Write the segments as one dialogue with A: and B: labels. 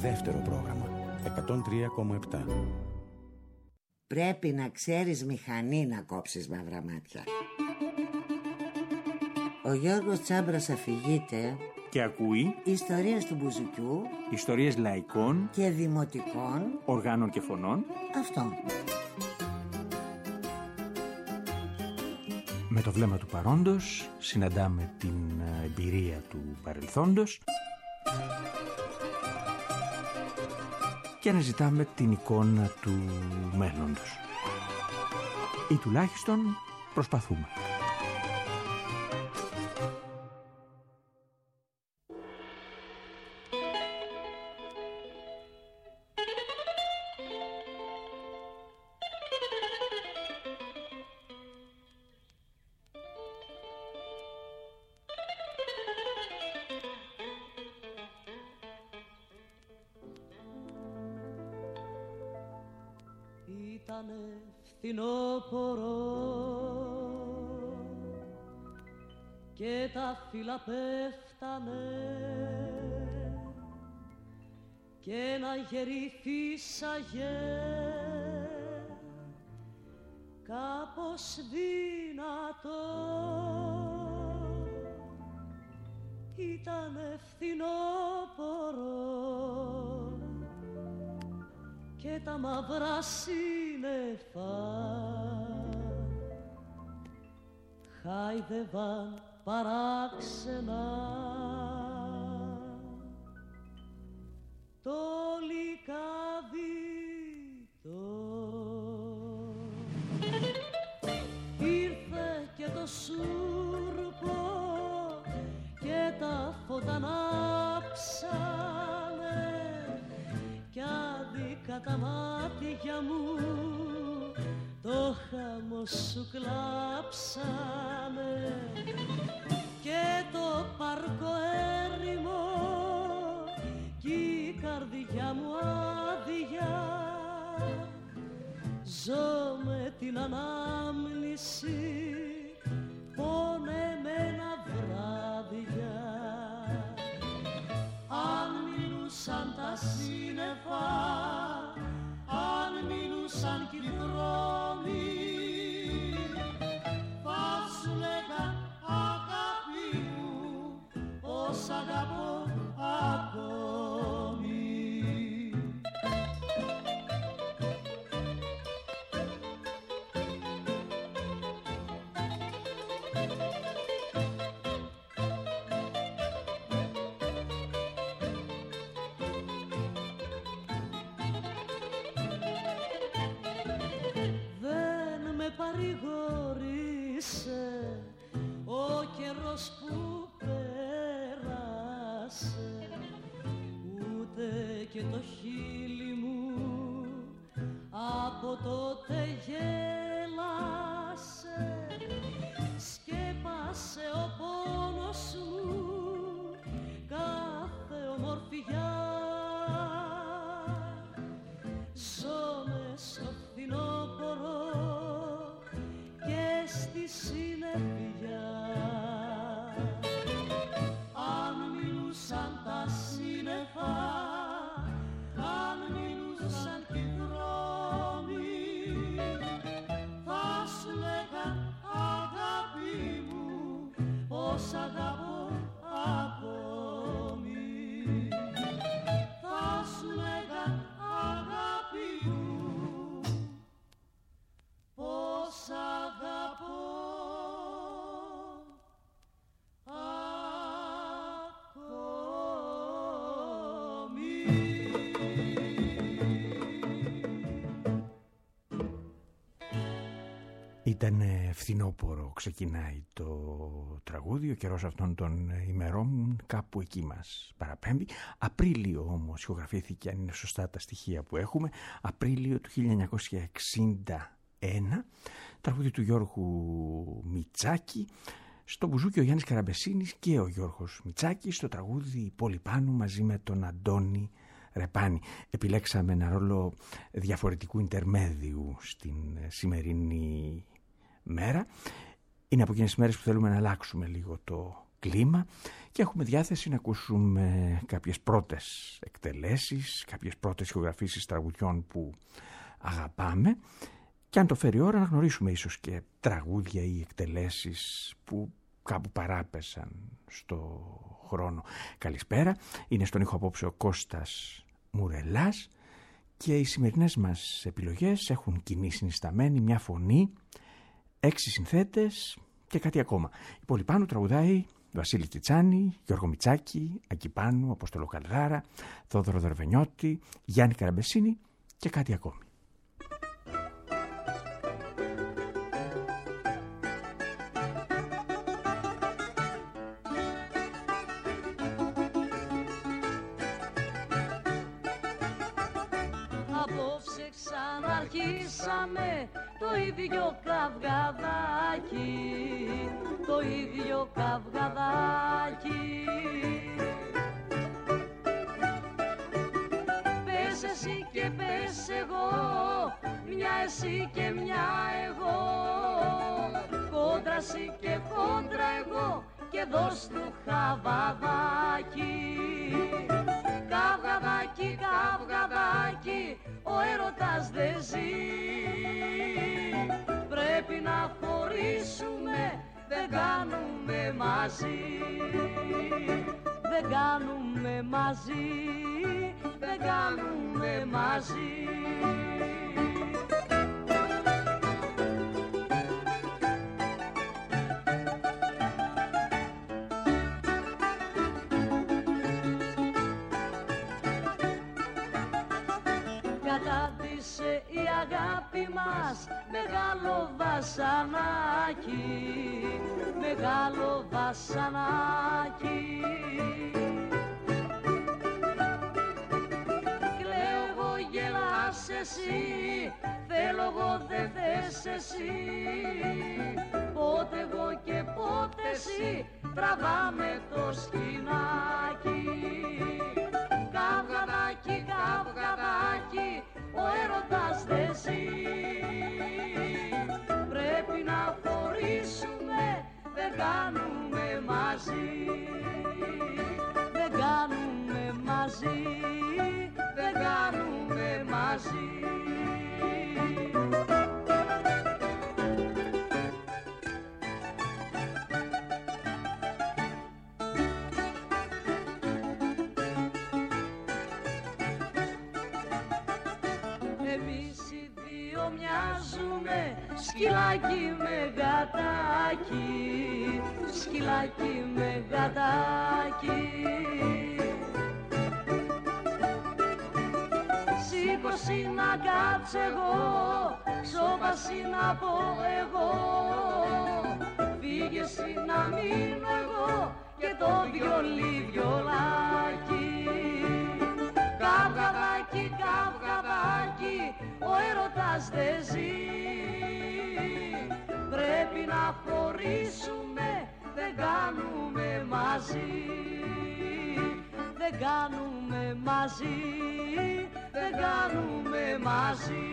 A: Δεύτερο πρόγραμμα 103,7.
B: Πρέπει να ξέρεις μηχανή να κόψεις μαύρα μάτια. Ο Γιώργος Τσάμπρας αφηγείται
C: και ακούει
B: ιστορίες του Μπουζουκιού,
C: ιστορίες λαϊκών
B: και δημοτικών
C: οργάνων και φωνών.
B: Αυτό.
C: Με το βλέμμα του παρόντος συναντάμε την εμπειρία του παρελθόντος και αναζητάμε την εικόνα του μέλλοντος. Ή τουλάχιστον προσπαθούμε.
D: Ήτανε φθινόπωρο και τα φύλλα πέφτανε και ένα γερί φύσαγε κάπως δυνατό. Ήτανε φθινόπωρο και τα μαύρα σύννεφα χάιδευαν παράξενα το λυκαβίτο. Ήρθε και το σούρπο και τα φώτα ανάψανε κι άδικα τα μάτια μου το χαμό σου κλάψανε και το πάρκο έρημο κι η καρδιά μου άδεια. Ζω με την ανάμνηση πονεμένα βράδια. Αν μείνουσαν τα σύννεφα, αν μείνουσαν κι οι δρόμοι, θα σου λέγα αγάπη μου πως αγαπώ ακόμη. Παρηγορήσε ο καιρός που πέρασε, ούτε και το χείλη μου από τότε γέλασε. Σκέπασε ο πόνος μου κάθε ομορφιά. Ζω μέσω φθινόπωρο και στη συννεφιά. Αν μείνουσαν τα σύννεφα, αν μείνουσαν κι οι δρόμοι, θα σου λέγα αγάπη μου πως αγαπώ ακόμη. Θα σου λέγα αγάπη μου πως αγαπώ ακόμη.
C: Ήτανε φθινόπωρο, ξεκινάει το τραγούδι. Ο καιρός αυτών των ημερών κάπου εκεί μας παραπέμπει. Απρίλιο όμως ηχογραφήθηκε, αν είναι σωστά τα στοιχεία που έχουμε, Απρίλιο του 1961, τραγούδι του Γιώργου Μητσάκη. Στο μπουζούκι ο Γιάννης Καραμπεσίνης και ο Γιώργος Μητσάκης, στο τραγούδι Πολυπάνου μαζί με τον Αντώνη Ρεπάνη. Επιλέξαμε ένα ρόλο διαφορετικού ιντερμέδιου στην σημερινή μέρα. Είναι από εκείνες τις μέρες που θέλουμε να αλλάξουμε λίγο το κλίμα και έχουμε διάθεση να ακούσουμε κάποιες πρώτες εκτελέσεις, κάποιες πρώτες ηχογραφήσεις τραγουδιών που αγαπάμε και αν το φέρει η ώρα να γνωρίσουμε ίσως και τραγούδια ή εκτελέσεις που κάπου παράπεσαν στο χρόνο. Καλησπέρα, είναι στον ήχο απόψε ο Κώστας Μουρελάς και οι σημερινές μας επιλογές έχουν κοινή συνισταμένη μια φωνή, 6 συνθέτες και κάτι ακόμα. Η Πολυπάνου τραγουδάει Βασίλη Τσιτσάνη, Γιώργο Μητσάκη, Ακυπάνου, Αποστολό Καλδάρα, Θόδωρο Δερβενιώτη, Γιάννη Καραμπεσίνη και κάτι ακόμη.
D: Απόψε ξαναρχίσαμε το ίδιο καυγαδάκι, το ίδιο καυγαδάκι. Πες εσύ και πες εγώ, μια εσύ και μια εγώ, κόντρα εσύ και κόντρα εγώ και δώσ' του χαβαδάκι. Καυγαδάκι, καυγαδάκι, ο έρωτας δεν ζει. Πρέπει να χωρίσουμε, δεν κάνουμε μαζί. Δεν κάνουμε μαζί, δεν κάνουμε μαζί. Κατάντησε η αγάπη μας μεγάλο βασανάκι, μεγάλο βασανάκι. Κλαίω εγώ, γελάς εσύ, θέλω εγώ, δεν θες εσύ. Πότε εγώ και πότε εσύ, τραβάμε το σκηνάκι. Καυγαδάκι, καυγαδάκι, ο έρωτας δεν ζει. Πρέπει να χωρίσουμε, δεν κάνουμε μαζί. Δεν κάνουμε μαζί, δεν κάνουμε μαζί. Σκυλάκι με γατάκι, σκυλάκι με γατάκι. Σήκωση να κάτσω εγώ, σώπαση να πω εγώ. Φύγε εσύ να μείνω εγώ και το βιολί βιολάκι. Καυγαδάκι, καυγαδάκι, ο έρωτας δεν ζει. Πρέπει να χωρίσουμε, δεν κάνουμε μαζί. Δεν κάνουμε μαζί, δεν κάνουμε μαζί.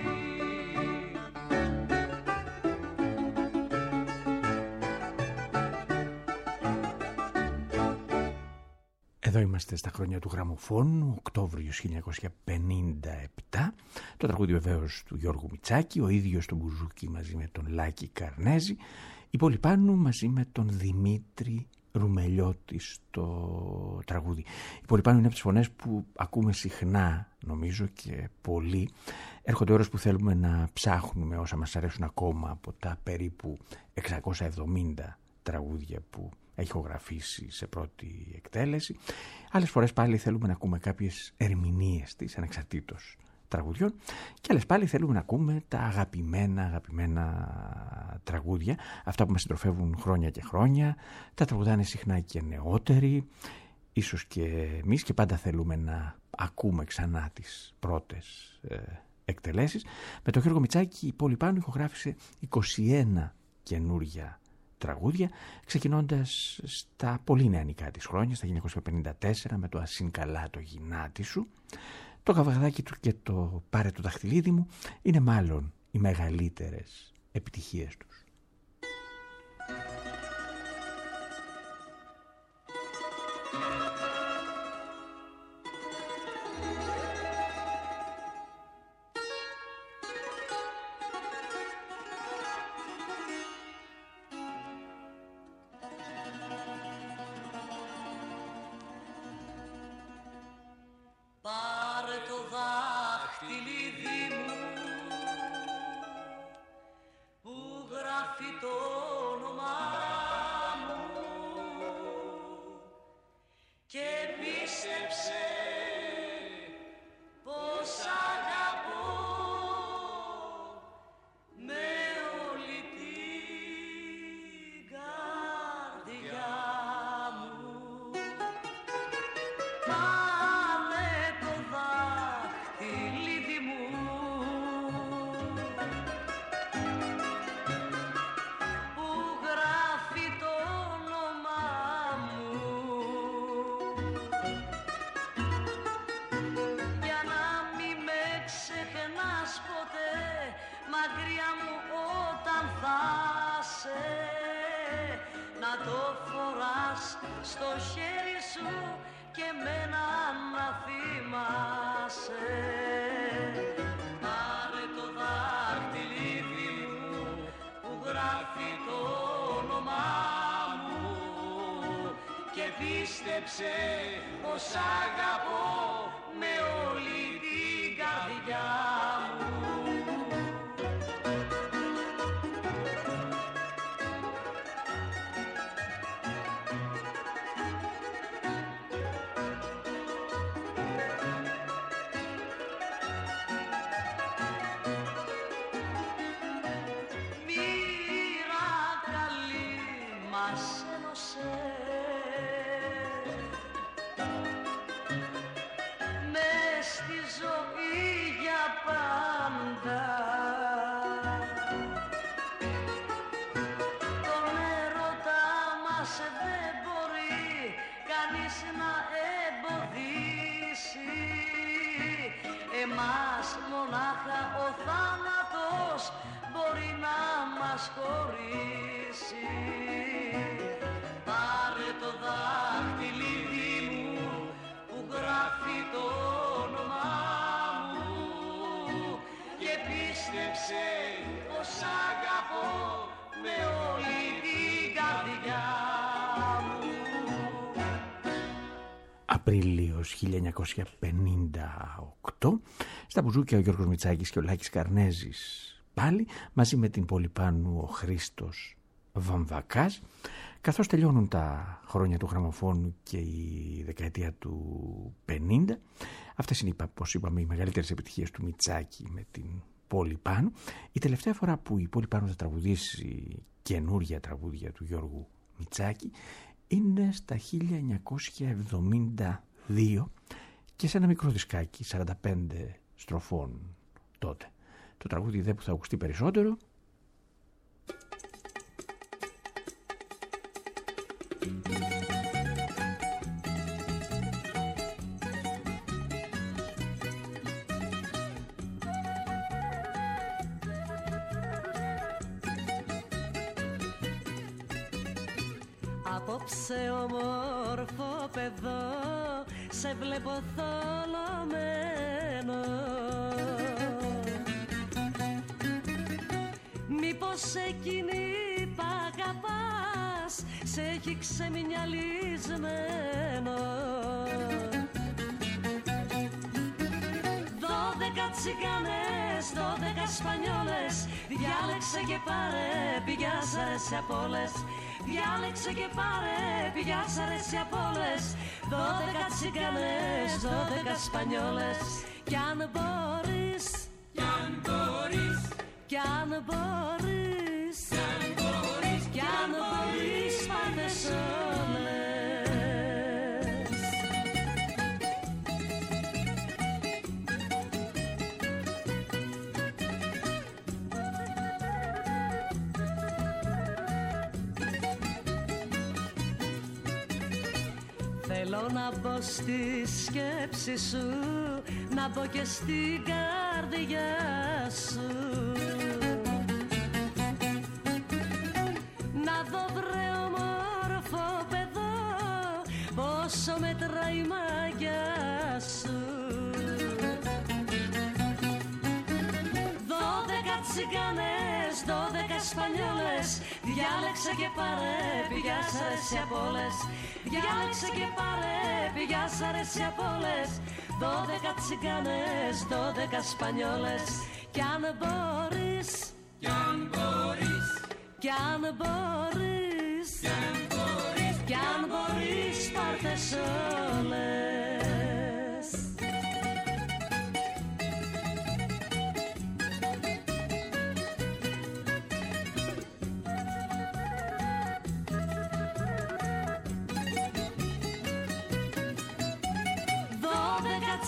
C: Εδώ είμαστε στα χρόνια του γραμμοφώνου, Οκτώβριος 1957. Το τραγούδι βεβαίως του Γιώργου Μητσάκη, ο ίδιος τον μπουζούκι μαζί με τον Λάκη Καρνέζη, η Πολυπάνου μαζί με τον Δημήτρη Ρουμελιώτη στο τραγούδι. Η Πολυπάνου είναι από τις φωνές που ακούμε συχνά, νομίζω, και πολύ. Έρχονται ώρες που θέλουμε να ψάχνουμε όσα μας αρέσουν ακόμα από τα περίπου 670 τραγούδια που έχει ηχογραφήσει σε πρώτη εκτέλεση. Άλλες φορές πάλι θέλουμε να ακούμε κάποιες ερμηνείες της ανεξαρτήτως τραγουδιών και άλλες πάλι θέλουμε να ακούμε τα αγαπημένα τραγούδια, αυτά που μας συντροφεύουν χρόνια και χρόνια, τα τραγουδάνε συχνά και νεότεροι, ίσως και εμείς, και πάντα θέλουμε να ακούμε ξανά τις πρώτες εκτελέσεις. Με τον Γιώργο Μητσάκη η Πολυπάνου ηχογράφησε 21 καινούρια τραγούδια, ξεκινώντας στα πολύ νεανικά της χρόνια, στα 1954, με το «Ασύν καλά το γυνάτι σου». Το «Καυγαδάκι του» και το «Πάρε το δαχτυλίδι μου» είναι μάλλον οι μεγαλύτερες επιτυχίες τους.
D: πίστεψε πως αγαπώ με όλη την καρδιά μου. Πάρε το δάχτυλίδι μου που γράφει το όνομά μου, για να μην με ξεχνάς ποτέ μακριά μου όταν θα σε, να το φοράς στο χέρι σου και μένα να θυμάσαι. Πάρε το δάχτυλίδι μου που γράφει το όνομά μου και πίστεψε πως αγαπώ με όλη την καρδιά μου. Μοίρα καλή μας ένωσε μες στη ζωή για πάντα. Τον έρωτα μας δεν μπορεί κανείς να εμποδίσει, εμάς μονάχα ο θάνατος μπορεί να μας χωρίσει. Πάρε το δάχτυλίδι μου που γράφει το όνομά μου και πίστεψε πως αγαπώ με όλη την καρδιά μου.
C: Απρίλιος 1958, στα μπουζούκια ο Γιώργος Μητσάκης και ο Λάκης Καρνέζης πάλι, μαζί με την Πολυπάνου ο Χρήστος Βαμβακάς, καθώς τελειώνουν τα χρόνια του γραμμοφώνου και η δεκαετία του 50. Αυτές είναι, όπως είπαμε, οι μεγαλύτερες επιτυχίες του Μητσάκη με την Πολυπάνου. Η τελευταία φορά που η Πολυπάνου θα τραγουδήσει καινούρια τραγούδια του Γιώργου Μητσάκη είναι στα 1972 και σε ένα μικρό δισκάκι 45 στροφών τότε. Το τραγούδι δε που θα ακουστεί περισσότερο
D: Απόψε όμορφο παιδό σε βλέπω θολωμένο, μήπως εκείνη π' αγαπάς σε έχει ξεμυαλισμένο. 12 τσιγκάνες, 12 σπανιόλες, διάλεξε και πάρε, πηγιά σ' αρέσει απ' όλες. Διάλεξε και πάρε, πηγιά σ' αρέσει απ' όλες. 12 τσιγκάνες, 12 σπανιόλες. Κι αν μπορείς, κι αν μπορείς, κι αν μπορείς, κι αν μπορείς, κι αν μπορείς, πάρτες όλες. Θέλω να μπω στη σκέψη σου, να μπω και στην καρδιά σου, να δω βρε όμορφο παιδό πόσο μετράει η μαγιά σου. 12 τσιγκάνες, 12 σπανιόλες, διάλεξε και πάρε, πηγιά σ' αρέσει απ' όλες. Διάλεξε και πάρε, πηγιά σ' αρέσει απ' όλες. 12 τσιγκάνες, 12 σπανιόλες. Κι αν μπορείς, κι αν μπορείς, κι αν μπορείς, κι αν μπορείς, κι αν μπορείς, πάρτες όλες.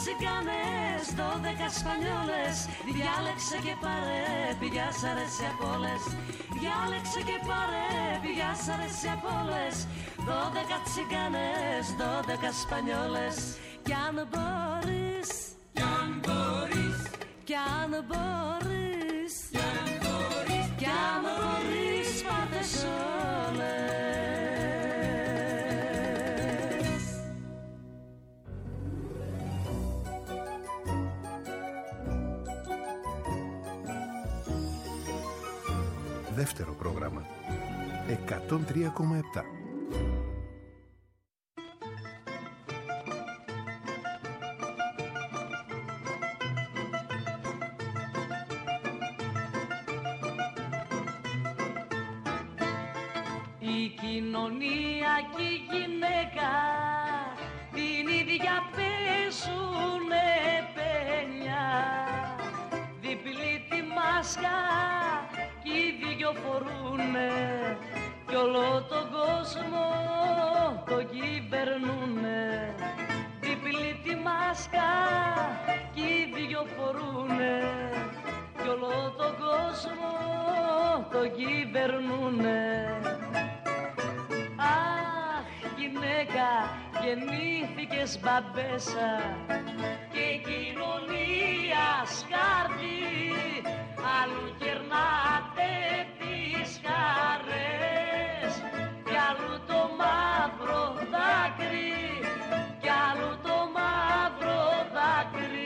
D: τσιγκάνες, 12 σπανιόλες. Διάλεξε και πάρε, πηγιά σ' αρέσει απ' όλες. Διάλεξε και πάρε, πηγιά σ' αρέσει απ' όλες. 12 τσιγκάνες, 12 σπανιόλες. Κι αν μπορείς, κι αν μπορείς, κι αν μπορείς, κι αν μπορείς, κι αν μπορείς, πάρτες όλες.
E: Δεύτερο πρόγραμμα 103,7.
D: Η κοινωνία και η γυναίκα την ίδια παίζουνε πένια. Διπλή τη μάσκα κι οι δυο φορούνε κι όλο τον κόσμο το κυβερνούνε. Διπλή τη μάσκα κι οι δυο φορούνε κι όλο τον κόσμο το κυβερνούνε. Αχ, γυναίκα, γεννήθηκες μπαμπέσα και κοινωνία σκάρτη, αλλού κερνάτε τις χαρές κι αλλού το μαύρο δάκρυ, κι αλλού το μαύρο δάκρυ.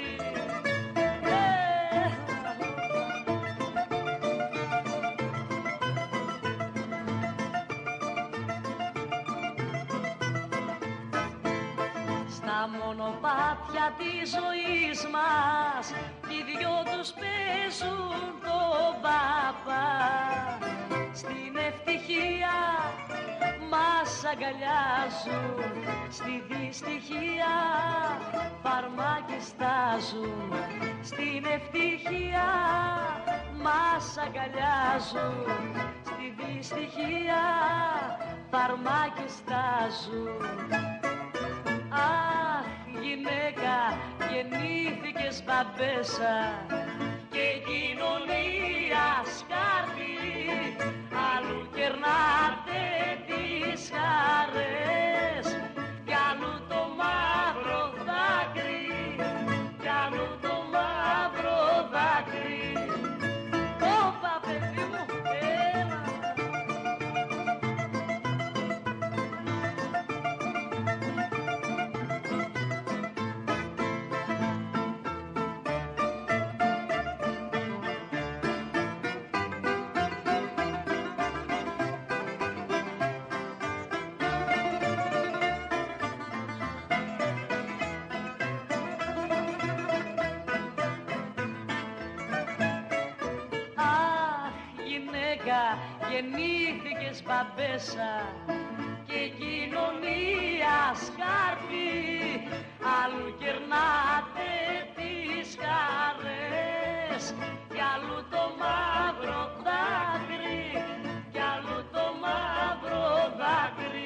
D: Στα μονοπάτια της ζωής μας οι δυο τους παίζουν το παπά. Στην ευτυχία μας αγκαλιάζουν, στη δυστυχία φαρμάκι στάζουν. Στην ευτυχία μας αγκαλιάζουν, στη δυστυχία φαρμάκι στάζουν. Αχ, γυναίκα, γεννήθηκες μπαμπέσα και κοινωνία σκάρτη, αλλού κερνάτε τις χαρές κι αλλού το μαύρο δάκρυ, κι αλλού το μαύρο δάκρυ. Όπα, παιδί μου, έλα. Γεννήθηκες μπαμπέσα και κοινωνία σκάρτη, αλλού κερνάτε τις χαρές κι αλλού το μαύρο δάκρυ, κι αλλού το μαύρο δάκρυ.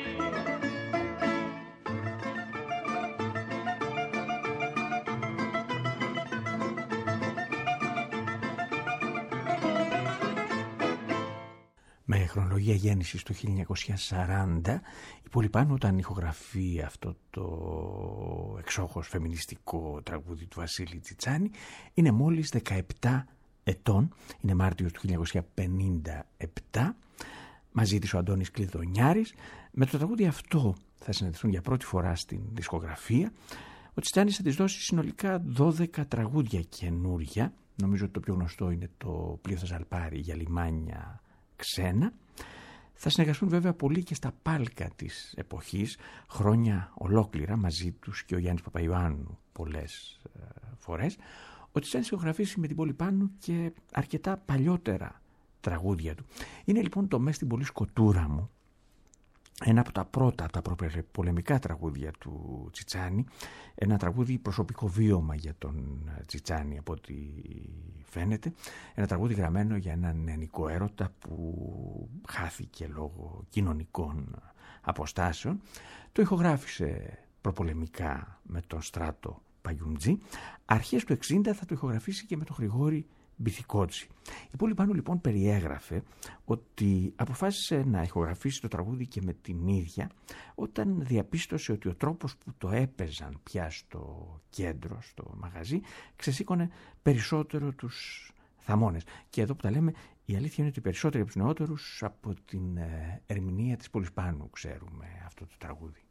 C: Με χρονολογία γέννησης του 1940, η Πολυπάνου όταν ηχογραφεί αυτό το εξόχως φεμινιστικό τραγούδι του Βασίλη Τσιτσάνη είναι μόλις 17 ετών, είναι Μάρτιος του 1957, μαζί της ο Αντώνης Κλειδονιάρης. Με το τραγούδι αυτό θα συναντηθούν για πρώτη φορά στην δισκογραφία. Ο Τσιτσάνης θα της δώσει συνολικά 12 τραγούδια καινούρια. Νομίζω ότι το πιο γνωστό είναι το Πλοίο θα σαλπάρει για λιμάνια ξένα. Θα συνεργαστούν βέβαια πολύ και στα πάλκα της εποχής, χρόνια ολόκληρα μαζί τους και ο Γιάννης Παπαϊωάννου πολλές φορές. Ο Τσιτσάνης ηχογραφήσει με την Πολυπάνου και αρκετά παλιότερα τραγούδια του. Είναι λοιπόν το «Μες στην πολύ σκοτούρα μου», ένα από τα πρώτα, από τα προπολεμικά τραγούδια του Τσιτσάνη, ένα τραγούδι προσωπικό βίωμα για τον Τσιτσάνη από ό,τι φαίνεται, ένα τραγούδι γραμμένο για έναν νεανικό έρωτα που χάθηκε λόγω κοινωνικών αποστάσεων. Το ηχογράφησε προπολεμικά με τον Στράτο Παγιουμτζή, αρχές του 60 θα το ηχογραφήσει και με τον Γρηγόρη Μπιθικότση. Η Πόλη Πάνου λοιπόν περιέγραφε ότι αποφάσισε να ηχογραφήσει το τραγούδι και με την ίδια όταν διαπίστωσε ότι ο τρόπος που το έπαιζαν πια στο κέντρο, στο μαγαζί, ξεσήκωνε περισσότερο τους θαμώνες. Και εδώ που τα λέμε, η αλήθεια είναι ότι οι περισσότεροι από τους νεότερους από την ερμηνεία της Πόλης Πάνου ξέρουμε αυτό το τραγούδι.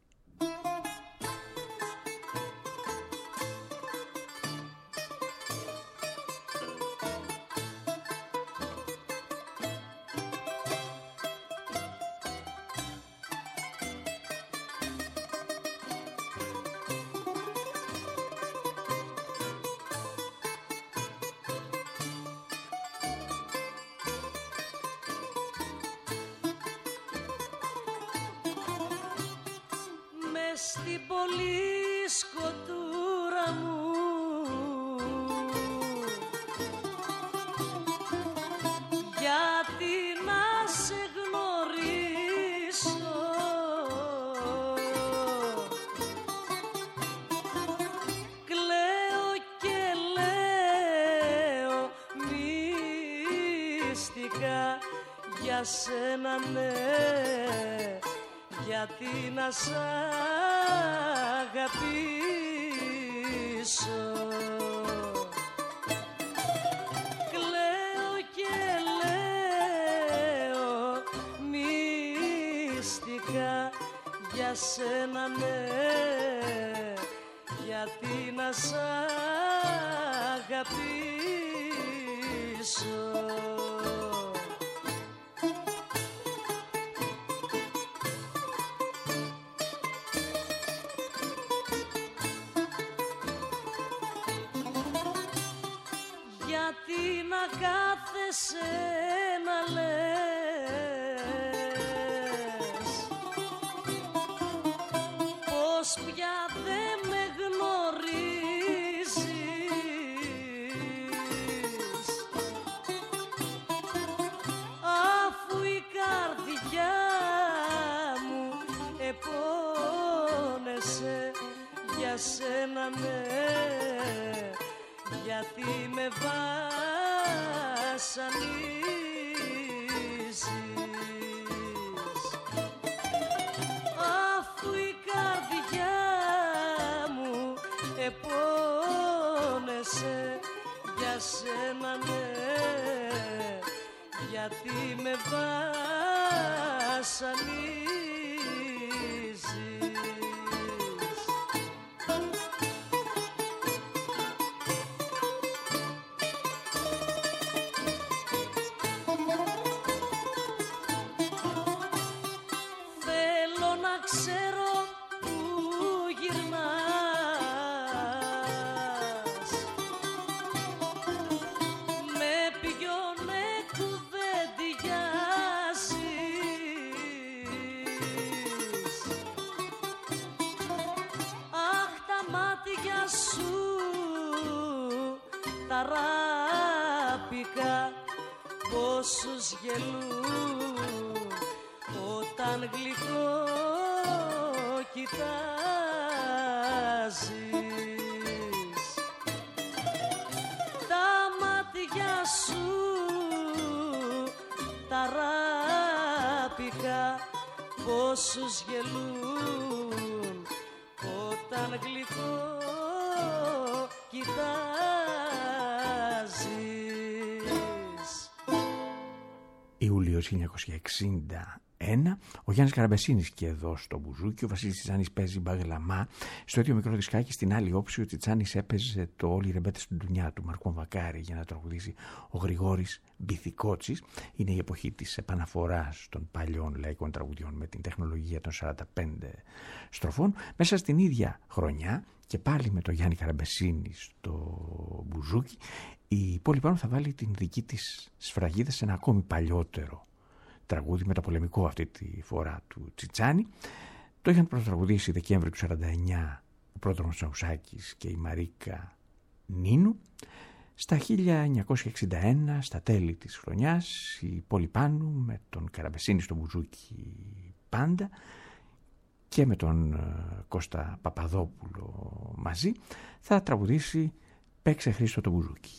D: Στην πολύ σκοτούρα μου γιατί να σε γνωρίσω κλαίω και λέω μυστικά για σένα ναι, γιατί να σ' αγαπήσω. Κλαίω και λέω μυστικά για σένα ναι, γιατί να σ' αγαπήσω. Γιατί να κάθεσαι να λες πως πια δεν με γνωρίζεις, αφού η καρδιά μου επώνεσαι για σένα ναι, γιατί με βασανίζεις, αφού η καρδιά μου επώνεσαι για σένα ναι, γιατί με βασανίζεις. Ταράπηκα πόσους γελούν όταν γλυκό κοιτάζεις. Τα μάτια σου ταράπηκα πόσους γελούν όταν γλυκό κοιτάζεις.
C: Ιούλιος 1961, ο Γιάννης Καραμπεσίνης και εδώ στο Μπουζούκι, ο Βασίλης Τσιτσάνης παίζει μπαγλαμά. Στο ίδιο μικρό δισκάκι στην άλλη όψη ο Τσιτσάνης έπαιζε το «Όλοι οι ρεμπέτες του Ντουνιά» του Μαρκών Βακάρη για να τραγουδήσει ο Γρηγόρης Μπιθικότσης. Είναι η εποχή της επαναφοράς των παλιών λαϊκών τραγουδιών με την τεχνολογία των 45 στροφών. Μέσα στην ίδια χρονιά και πάλι με τον Γιάννη Καραμπεσίνη στο Μπουζούκι, η Πόλη Πάνου θα βάλει την δική της σφραγίδα σε ένα ακόμη παλιότερο τραγούδι, μεταπολεμικό αυτή τη φορά του Τσιτσάνη. Το είχαν πρωτοτραγουδήσει Δεκέμβρη του 49 ο Πρόδρομος Τσαουσάκης και η Μαρίκα Νίνου. Στα 1961, στα τέλη της χρονιάς, η Πόλη Πάνου με τον Καραμπεσίνη στο Μπουζούκι πάντα και με τον Κώστα Παπαδόπουλο μαζί, θα τραγουδήσει «Παίξε Χρήστο το μπουζούκι».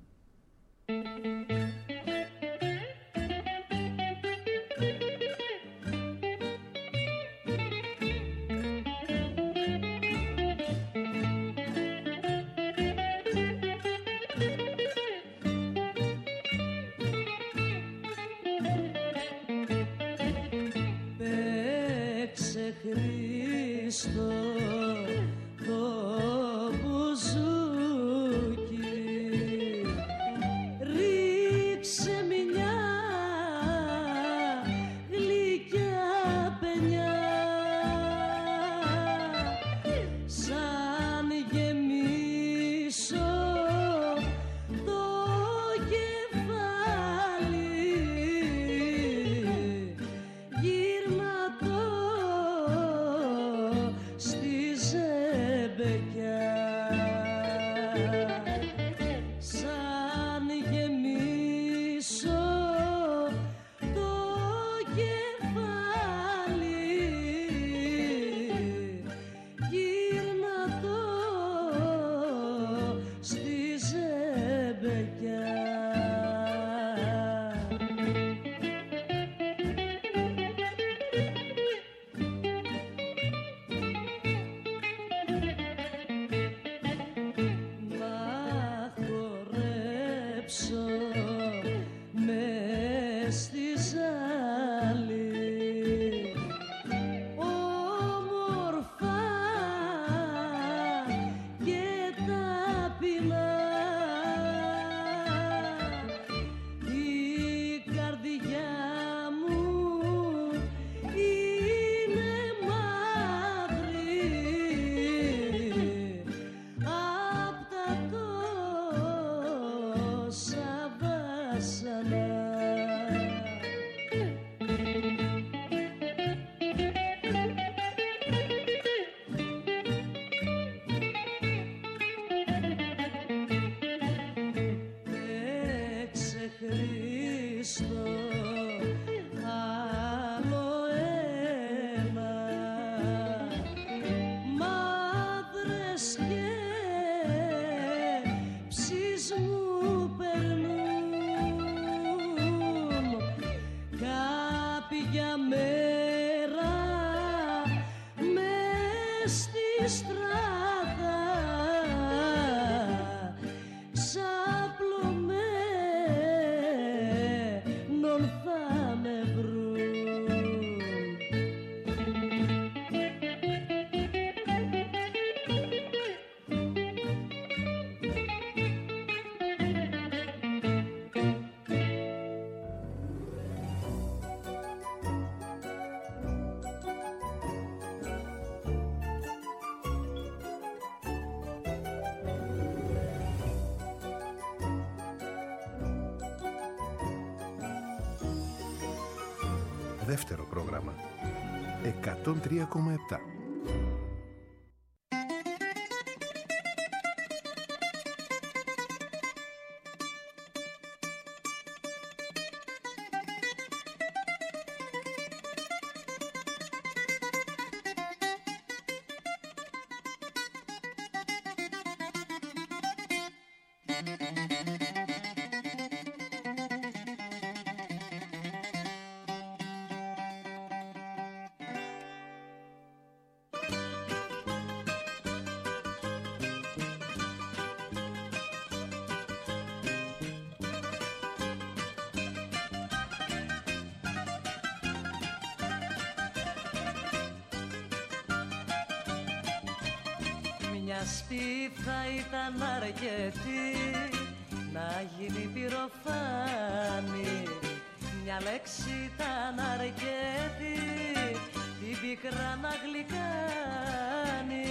E: Δεύτερο πρόγραμμα 103,7.
D: Αυτή θα ήταν αρκετή να γίνει πυροφάνη. Μια λέξη ήταν αρκετή την πικρά να γλυκάνει.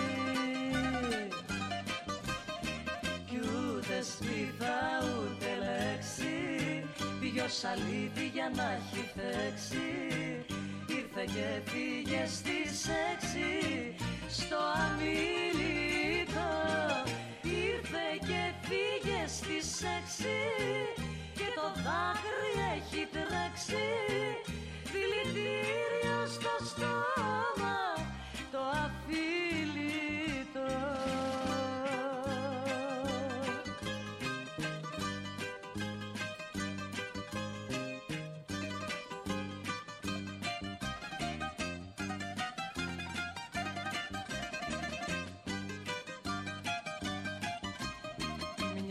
D: Κι ούτε σπίθα ούτε λέξη, δυο σαλίδι για να έχει φέξει. Ήρθε και φύγε στις 6 στο αμήλυτο. Ήρθε και φύγε στις 6 και το δάκρυ έχει τρέξει. Δηλητήριο στο στόμα το αφήλυτο.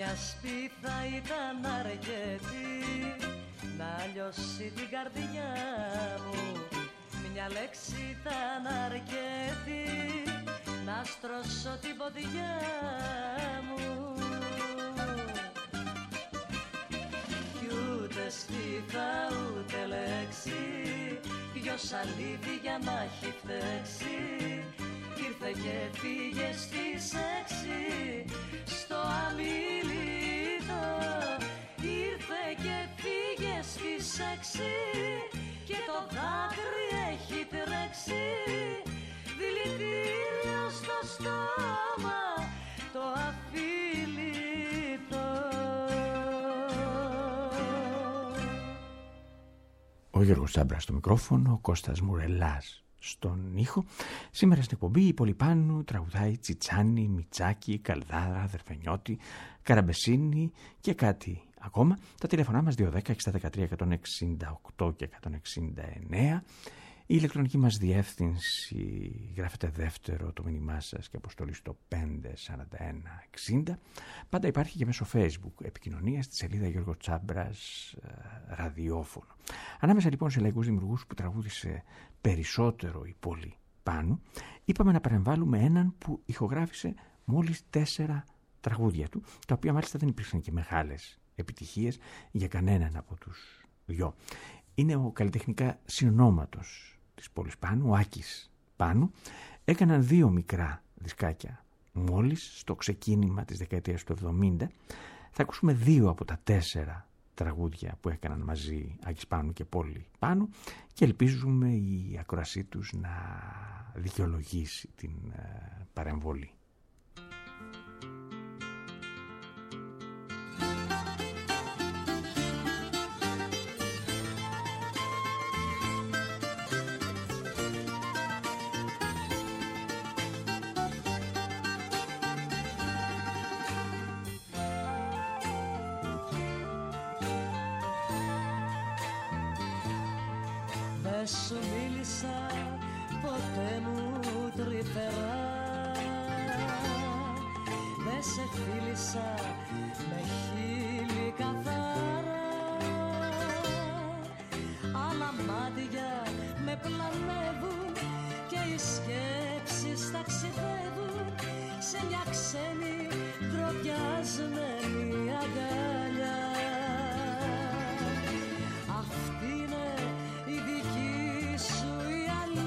D: Μια σπίθα ήταν αρκετή να λιώσει την καρδιά μου. Μια λέξη ήταν αρκετή να στρώσω την ποδιά μου. Κι ούτε σπίθα ούτε λέξη, δυο σαλίδι για να έχει φταίξει. Ήρθε και φύγε στις 6 στο αμιλήτο. Ήρθε και φύγε στις 6 και το δάκρυ έχει τρέξει. Δηλητήριο στο στόμα το αφιλήτο.
C: Ο Γιώργος Τσάμπρας στο μικρόφωνο, ο Κώστας Μουρελάς στον ήχο. Σήμερα στην εκπομπή η Πολυπάνου τραγουδάει Τσιτσάνι, Μιτσάκη, Καλδάρα, Αδερφενιώτη, Καραμπεσίνη και κάτι ακόμα. Τα τηλέφωνά μας 210-613-168 και 169. Η ηλεκτρονική μας διεύθυνση, γράφετε δεύτερο το μήνυμά σας και αποστολή στο 54160. Πάντα υπάρχει και μέσω Facebook επικοινωνία στη σελίδα Γιώργο Τσάμπρας ραδιόφωνο. Ανάμεσα λοιπόν σε λαϊκούς δημιουργούς που τραγούδισε περισσότερο η Πολυπάνου, είπαμε να παρεμβάλλουμε έναν που ηχογράφησε μόλις 4 τραγούδια του, τα οποία μάλιστα δεν υπήρξαν και μεγάλες επιτυχίες για κανέναν από τους δυο. Είναι ο καλλιτεχνικά συνονόματος της Πολυπάνου, ο Άκης Πάνου. Έκαναν 2 μικρά δισκάκια μόλις στο ξεκίνημα της δεκαετίας του 70. Θα ακούσουμε 2 από τα 4 τραγούδια που έκαναν μαζί Άκης Πάνου και Πολυπάνου και ελπίζουμε η ακροασή τους να δικαιολογήσει την παρεμβολή.
D: Σου μίλησα ποτέ μου τρυφερά, δεν σε φίλησα με χείλη καθαρά. Άλλα μάτια με πλανεύουν και οι σκέψεις ταξιδεύουν σε μια ξένη ντροπιασμένη αγκαλιά. Αυτή είναι η δική σου η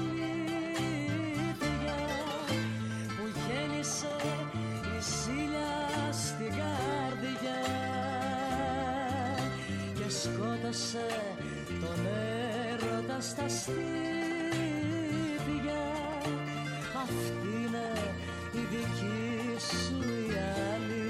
D: αλήθεια που γέννησε η ζήλια στην καρδιά και σκότωσε τον έρωτα στα στήθια. Αυτή είναι η δική σου η αλήθεια.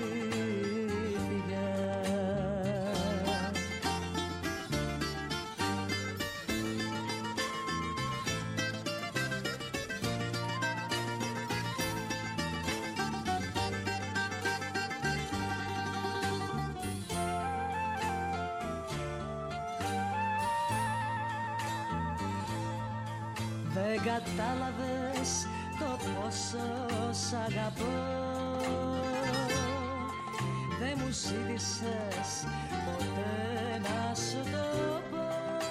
D: Δεν κατάλαβες το πόσο σ' αγαπώ, δεν μου ζήτησες ποτέ να σου το πω.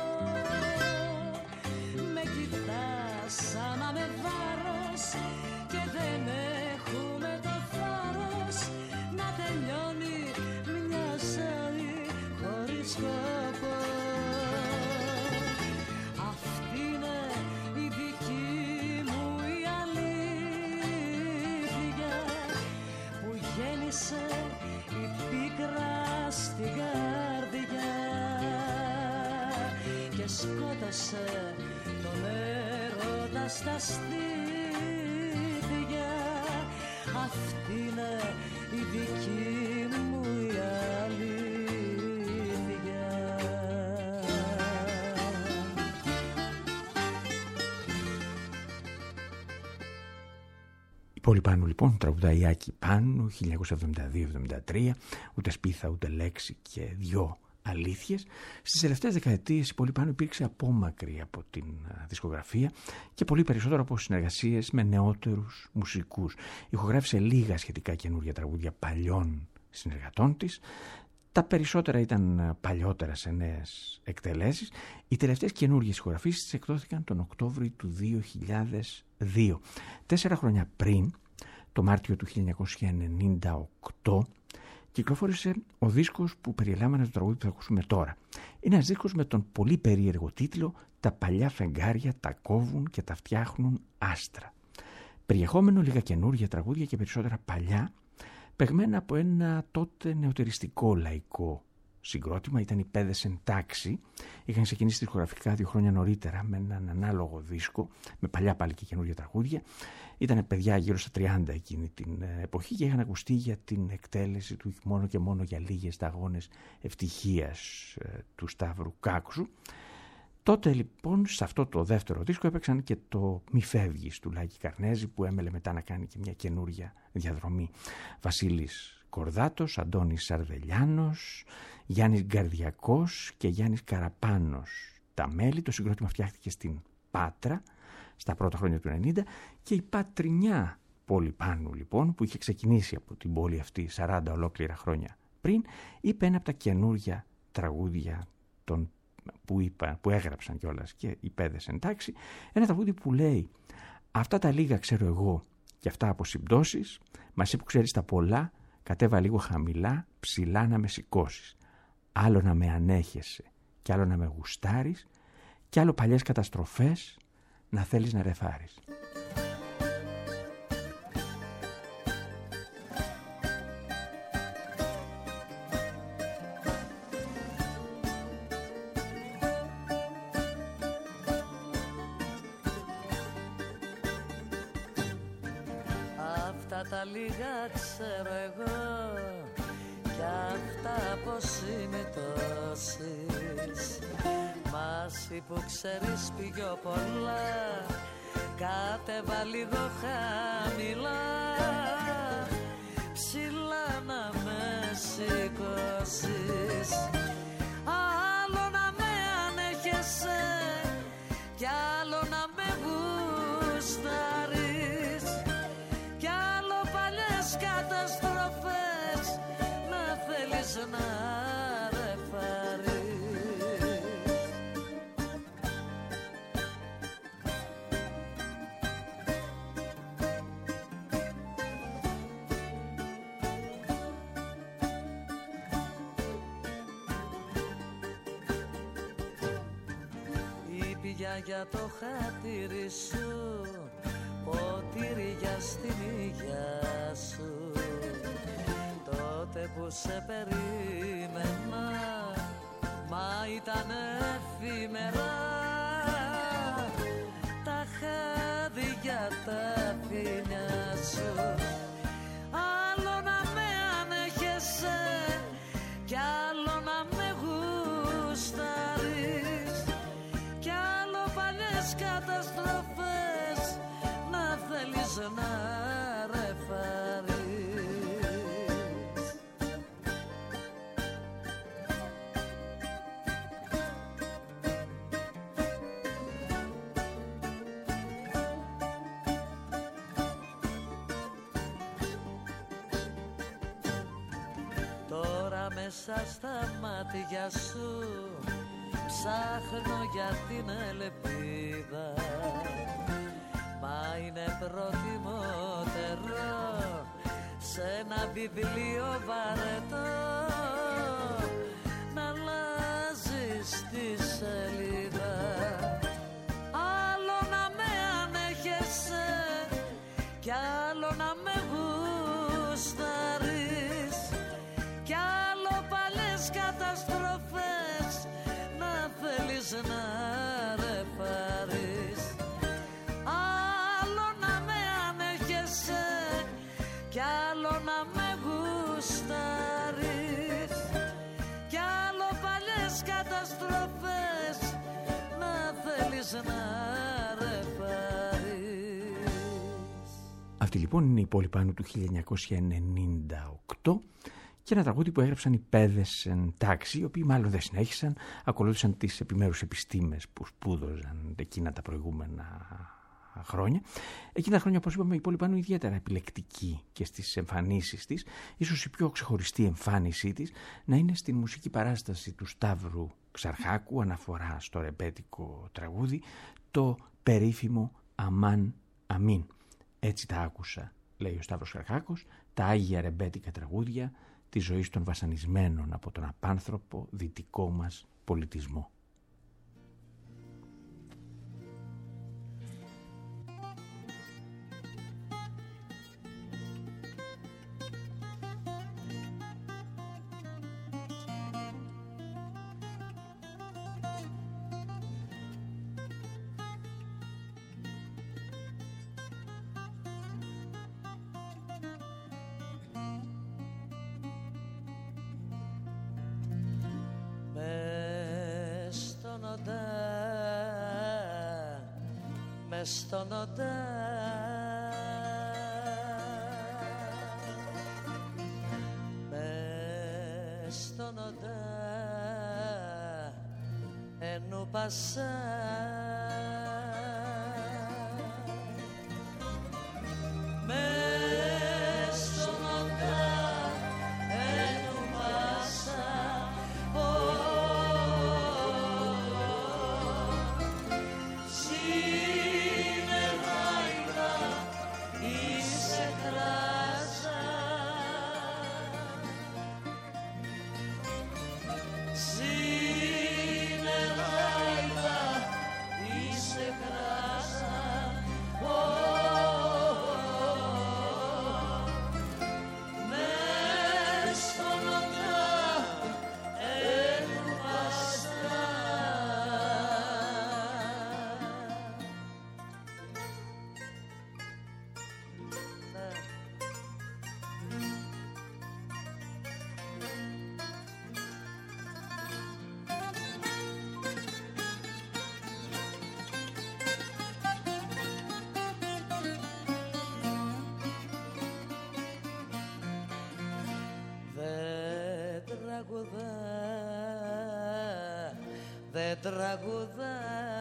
D: Με κοιτάς σαν να με βάρος και δεν έχουμε το θάρρος να τελειώνει μια ζωή χωρίς σκοπό. Αυτή είναι η δική μου η αλήθεια που γέννησε η πίκρα στην καρδιά και σκότωσε τον έρωτα στα στήθια. Αυτή είναι η δική μου η αλήθεια.
C: Πολυπάνου λοιπόν τραγουδάει Άκη Πάνου 1972-73, ούτε σπίθα ούτε λέξη και 2 αλήθειες. Στις τελευταίες δεκαετίες η Πολυπάνου υπήρξε απόμακρη από την δισκογραφία και πολύ περισσότερο από συνεργασίες με νεότερους μουσικούς. Ηχογράφησε λίγα σχετικά καινούργια τραγούδια παλιών συνεργατών της. Τα περισσότερα ήταν παλιότερα σε νέες εκτελέσεις. Οι τελευταίες καινούργιες ηχογραφήσεις της εκδόθηκαν τον Οκτώβριο του 2002. 4 χρόνια πριν, το Μάρτιο του 1998, κυκλοφόρησε ο δίσκος που περιλάμβανε το τραγούδι που θα ακούσουμε τώρα. Είναι ένας δίσκος με τον πολύ περίεργο τίτλο «Τα παλιά φεγγάρια τα κόβουν και τα φτιάχνουν άστρα». Περιεχόμενο λίγα καινούργια τραγούδια και περισσότερα παλιά, παιγμένα από ένα τότε νεωτεριστικό λαϊκό συγκρότημα. Ήταν οι Παιδες εν Τάξη. Είχαν ξεκινήσει δισκογραφικά 2 χρόνια νωρίτερα με έναν ανάλογο δίσκο, με παλιά πάλι και καινούργια τραγούδια. Ήταν παιδιά γύρω στα 30 εκείνη την εποχή και είχαν ακουστεί για την εκτέλεση του μόνο και μόνο για λίγες σταγόνες ευτυχίας του Σταύρου Κάκουσου. Τότε λοιπόν σε αυτό το δεύτερο δίσκο έπαιξαν και το «Μη φεύγεις» του Λάκη Καρνέζη, που έμελε μετά να κάνει και μια καινούρια διαδρομή. Βασίλης Κορδάτος, Αντώνης Σαρδελιάνος, Γιάννης Γκαρδιακός και Γιάννης Καραπάνος τα μέλη. Το συγκρότημα φτιάχτηκε στην Πάτρα στα πρώτα χρόνια του 90 και η πατρινιά Πολυπάνου λοιπόν, που είχε ξεκινήσει από την πόλη αυτή 40 ολόκληρα χρόνια πριν, είπε ένα από τα καινούργια τραγούδια που έγραψαν κιόλας και οι Παιδες εν Τάξη, ένα τραγούδι που λέει «Αυτά τα λίγα ξέρω εγώ και αυτά από συμπτώσεις, μα εσύ που ξέρεις τα πολλά, κατέβα λίγο χαμηλά, ψηλά να με σηκώσεις. Άλλο να με ανέχεσαι κι άλλο να με γουστάρεις κι άλλο παλιές καταστροφές να θέλεις να ρεφάρεις».
E: Τα λίγα ξέρω εγώ κι αυτά πως συμμετώσεις. Μα εσύ που ξέρεις πιο πολλά, κατέβα λίγο χαμηλά, ψηλά να με σηκώσεις. Άλλο να με ανέχεσαι κι άλλο να με γουστάρεις κι άλλο παλιές καταστροφές να θέλεις να ρεφάρεις. Ήπια για το χατήρι σου, ποτήρι για στην υγειά σου. Τότε που σε περίμενα, μα ήταν εφήμερα, τα χάδια τα φιλιά σου. Άλλο να με ανέχεσαι κι άλλο να με γουστάρεις κι άλλο παλιές καταστροφές να θέλεις να ρεφάρεις. Τώρα μέσα στα μάτια σου ψάχνω για την ελπίδα, μα είναι προτιμότερο σε ένα βιβλίο βαρετό να αλλάζεις τη σελίδα. Άλλο να με ανέχεσαι κι άλλο να με γουστάρεις κι άλλο παλιές καταστροφές να θέλεις να ρεφάρεις. Άλλο να με ανέχεσαι κι άλλο να με γουστάρεις κι άλλο παλιές καταστροφές να θέλεις να ρεφάρεις.
C: Αυτή λοιπόν είναι η Πολυπάνου του 1998 και ένα τραγούδι που έγραψαν οι Παιδες εν Τάξη, οι οποίοι μάλλον δεν συνέχισαν, ακολούθησαν τις επιμέρους επιστήμες που σπούδαζαν εκείνα τα προηγούμενα χρόνια. Εκείνα τα χρόνια, όπως είπαμε, η Πόλη Πάνου ιδιαίτερα επιλεκτική και στις εμφανίσεις της. Ίσως η πιο ξεχωριστή εμφάνισή της να είναι στην μουσική παράσταση του Σταύρου Ξαρχάκου, αναφορά στο ρεμπέτικο τραγούδι, το περίφημο «Αμάν Αμήν». Έτσι τα άκουσα, λέει ο Σταύρος Ξαρχάκος, τα άγια ρεμπέτικα τραγούδια της ζωής των βασανισμένων από τον απάνθρωπο δυτικό μας πολιτισμό.
E: Στον οντά μες στον οντά ενού πασά μες στον οντά ενού πασά δεν τραγουδά,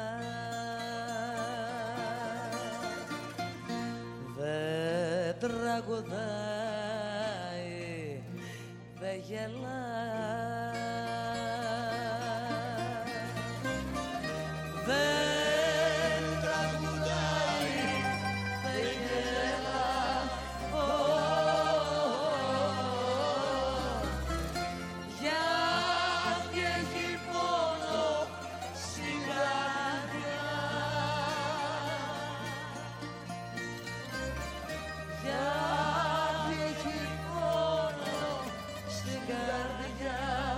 E: δεν τραγουδάει, δεν γελά, δεν τραγουδάει, δεν γελά, γιατί έχει πόνο στην καρδιά, γιατί έχει πόνο στην καρδιά.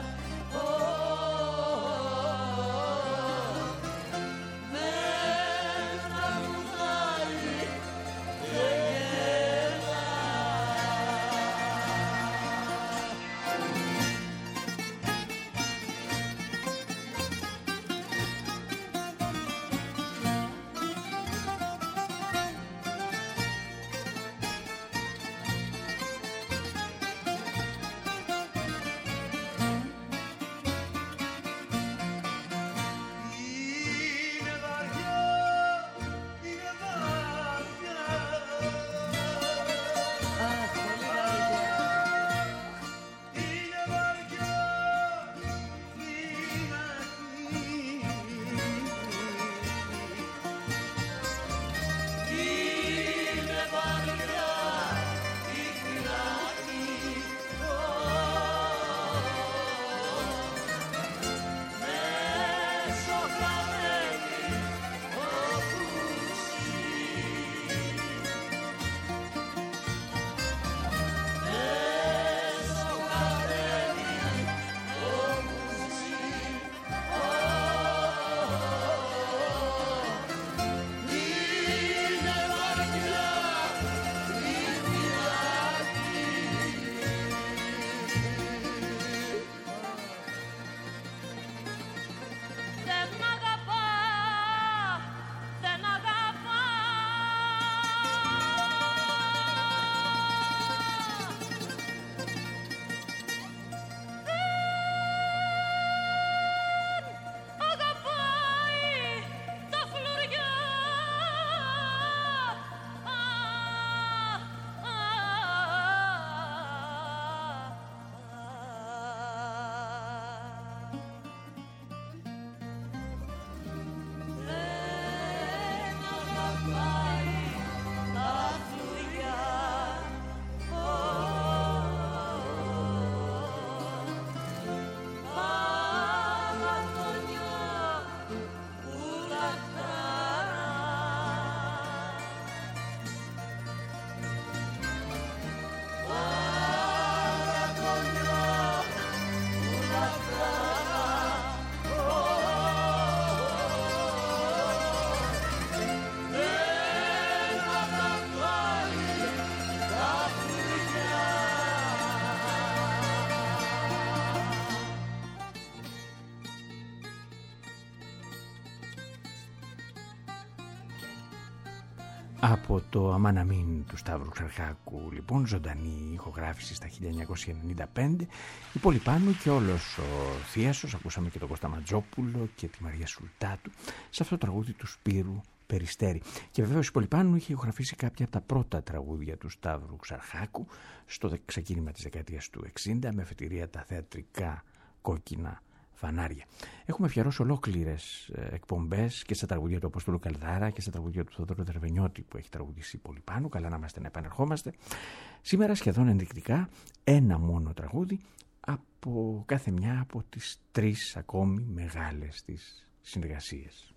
C: Από το Αμάν Αμήν του Σταύρου Ξαρχάκου, λοιπόν, ζωντανή ηχογράφηση στα 1995, η Πολυπάνου και όλος ο Θίασος, ακούσαμε και τον Κώστα Ματζόπουλο και τη Μαρία Σουλτάτου σε αυτό το τραγούδι του Σπύρου Περιστέρη. Και βεβαίως η Πολυπάνου είχε ηχογραφήσει κάποια από τα πρώτα τραγούδια του Σταύρου Ξαρχάκου στο ξεκίνημα της δεκαετίας του 60 με αφετηρία τα θεατρικά Κόκκινα Φανάρια. Έχουμε αφιερώσει ολόκληρες εκπομπές και στα τραγουδία του Αποστόλου Καλδάρα και στα τραγουδία του Θοδωρού Δερβενιώτη που έχει τραγουδήσει η Πολυπάνου. Καλά να είμαστε, να επανερχόμαστε. Σήμερα σχεδόν ενδεικτικά ένα μόνο τραγούδι από κάθε μια από τις 3 ακόμη μεγάλες της συνεργασίες.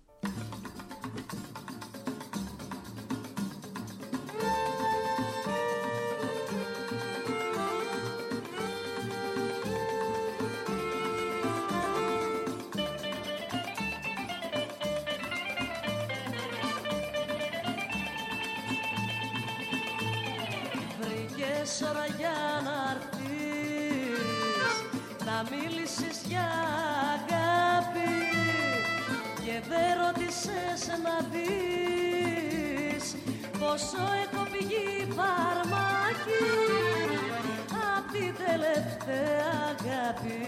E: Ώρα για να έρθεις, να μίλησες για αγάπη και δεν ρώτησες να δεις πόσο έχω πηγεί φαρμάκι απ' τη τελευταία αγάπη.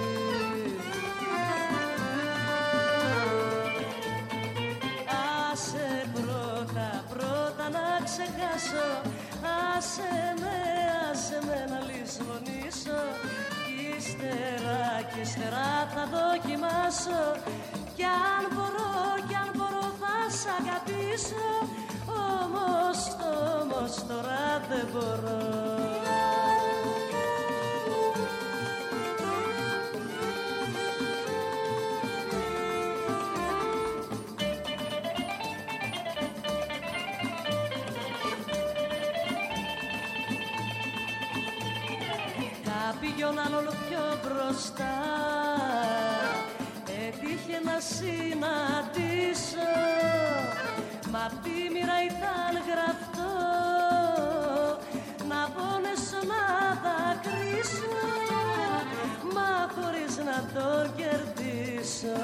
E: Άσε πρώτα να ξεχάσω, άσε με να λησμονήσω κι ύστερα θα δοκιμάσω κι αν μπορώ θα σ' αγαπήσω, όμως τώρα δεν μπορώ. Πήγαιναν όλο πιο μπροστά, έτυχε να συναντήσω, μα απ' τη μοίρα ήταν γραφτό να πόνεσω να δακρύσω, μα χωρίς να το κερδίσω.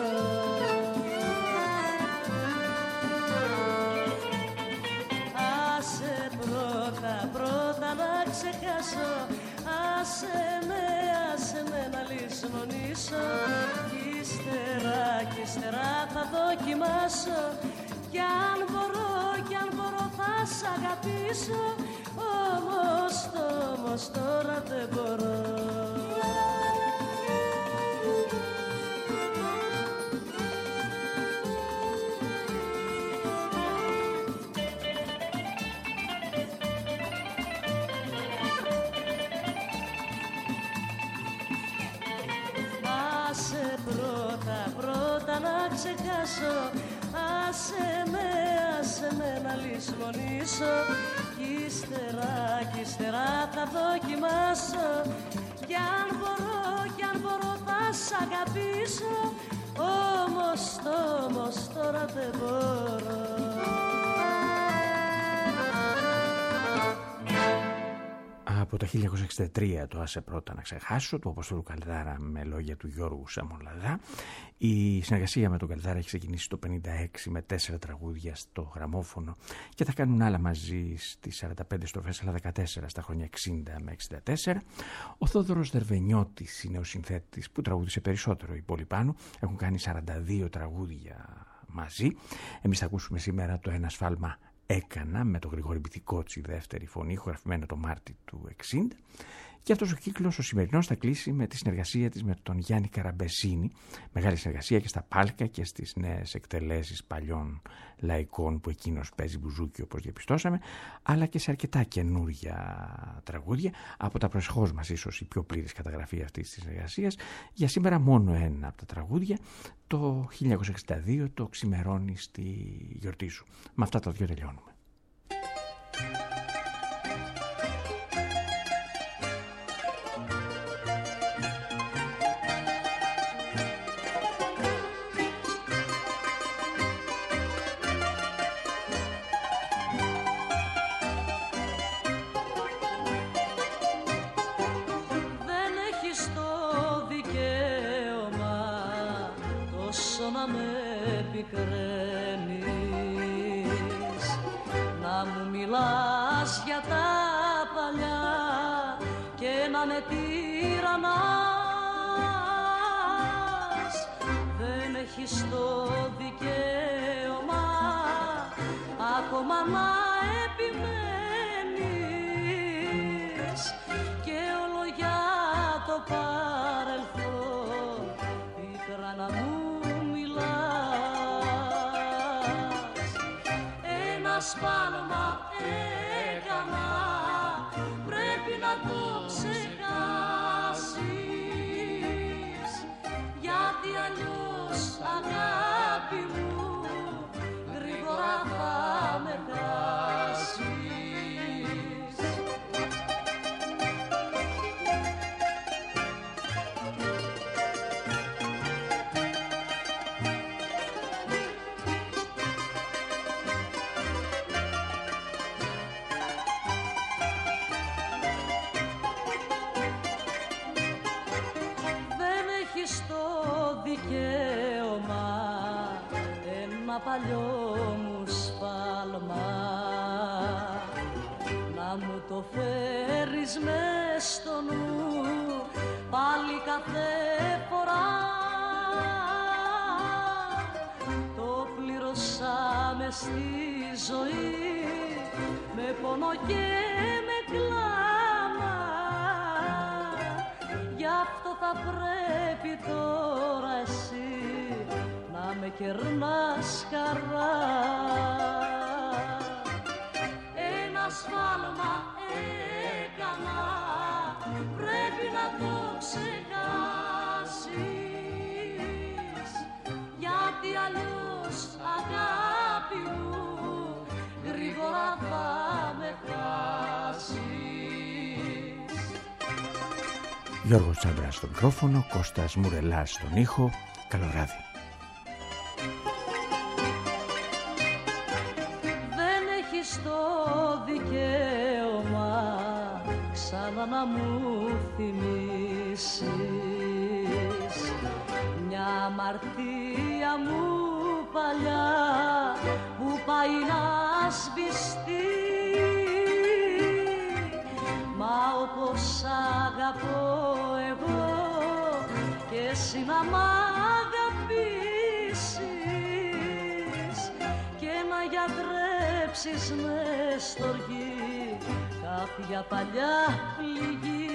E: Άσε πρώτα να ξεχάσω, άσε με να λησμονήσω κι ύστερα θα δοκιμάσω κι αν μπορώ θα σ' αγαπήσω, όμως τώρα δεν μπορώ. Πρώτα να ξεχάσω, άσε με να λησμονήσω κι ύστερα θα δοκιμάσω κι αν μπορώ θα σ' αγαπήσω, όμως τώρα δεν μπορώ.
C: Από το 1963 το «Άσε πρώτα να ξεχάσω» του Αποστόλου Καλδάρα με λόγια του Γιώργου Σαμολαδά. Η συνεργασία με τον Καλδάρα έχει ξεκινήσει το 1956 με 4 τραγούδια στο γραμμόφωνο και θα κάνουν άλλα μαζί στις 45 στροφές, αλλά 14 στα χρόνια 60 με 64. Ο Θόδωρος Δερβενιώτης είναι ο συνθέτης που τραγούδισε περισσότερο. Η Πολυπάνου έχουν κάνει 42 τραγούδια μαζί. Εμείς θα ακούσουμε σήμερα το «Ένα σφάλμα έκανα» με τον Γρηγόρη Μπιθικότσι, δεύτερη φωνή, ηχογραφημένο το Μάρτι του 60. Και αυτός ο κύκλος, ο σημερινός, θα κλείσει με τη συνεργασία της με τον Γιάννη Καραμπεσίνη. Μεγάλη συνεργασία και στα πάλκα και στις νέες εκτελέσεις παλιών λαϊκών που εκείνος παίζει μπουζούκι, όπως διαπιστώσαμε, αλλά και σε αρκετά καινούρια τραγούδια. Από τα προσεχώς μας ίσως η πιο πλήρης καταγραφή αυτής της συνεργασίας. Για σήμερα μόνο ένα από τα τραγούδια, το 1962, το «Ξημερώνει στη γιορτή σου». Με αυτά τα δύο τελειώνουμε.
E: Να με πικραίνεις, να
D: με τυραννάς, δεν έχεις το δικαίωμα ακόμα να επιμένεις και όλο για το παρελθόν πίκρα να μου μιλάς. Ένα σφάλμα έκανα, πρέπει να το ξεχάσεις, γιατί αλλιώς αγάπη μου γρήγορα θα με χάσεις. Δικαίωμα ένα παλιό μου σφάλμα να μου το φέρεις μες στο νου πάλι κάθε φορά. Το πλήρωσα μες στη ζωή με πόνο και με κλάμα, γι' αυτό θα πρέπει τώρα εσύ να με κερνάς χαρά. Ένα σφάλμα έκανα, πρέπει να το ξεχάσεις, γιατί αλλιώς αγάπη μου γρήγορα θα με χάσεις.
C: Γιώργος Τσάμπρας στο μικρόφωνο, Κώστας Μουρελάς στον ήχο. Καλό βράδυ.
D: Δεν έχεις το δικαίωμα ξανά να μου θυμίσεις μια αμαρτία μου παλιά που πάει να σβηστεί. Μα όπως αγαπώ εγώ και εσύ να μ' αγαπήσεις και να γιατρέψεις μες στοργή κάποια παλιά πληγή.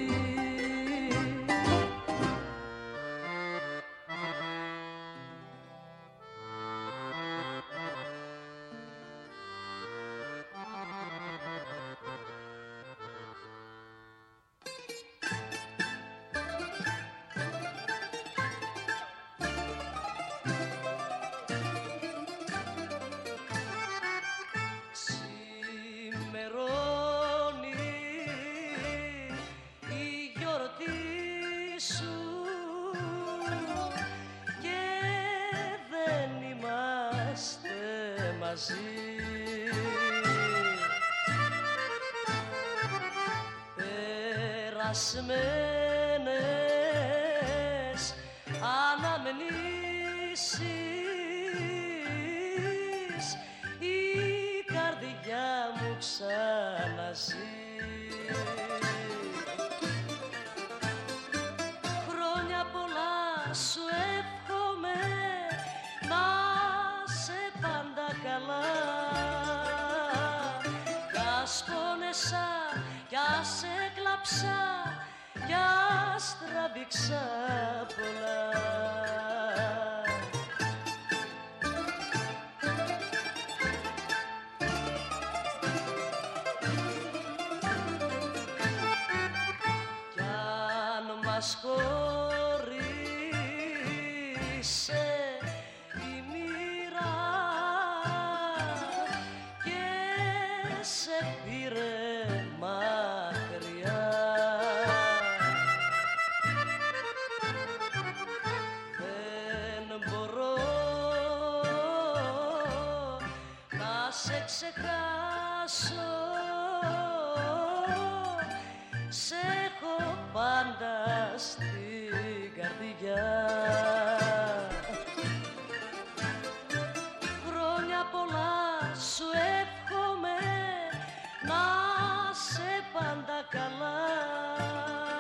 D: Περασμένες αναμνήσεις η καρδιά μου ξαναζεί. Χρόνια πολλά σου εύχομαι να σε πάντα καλά, κι ας πόνεσα κι ας έκλαψα κι ας τραβήξα πολλά. Κι αν μας χωρίσε η μοίρα και σε πήρε μακριά, δεν μπορώ να σε ξεχάσω, σε έχω πάντα στην καρδιά. Χρόνια πολλά σου εύχομαι να σε πάντα καλά.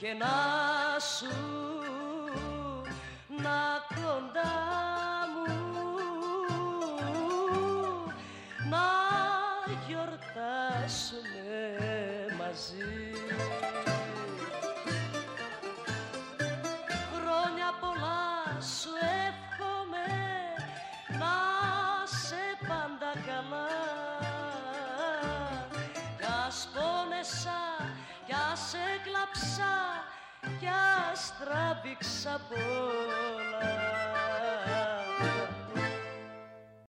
E: και να σου να κοντά μου να γιορτάσουμε μαζί. Χρόνια πολλά σου εύχομαι, να σε πάντα καλά. Κι ας πόνεσα, κι ας έκλαψα, κι ας τράβηξα πολλά.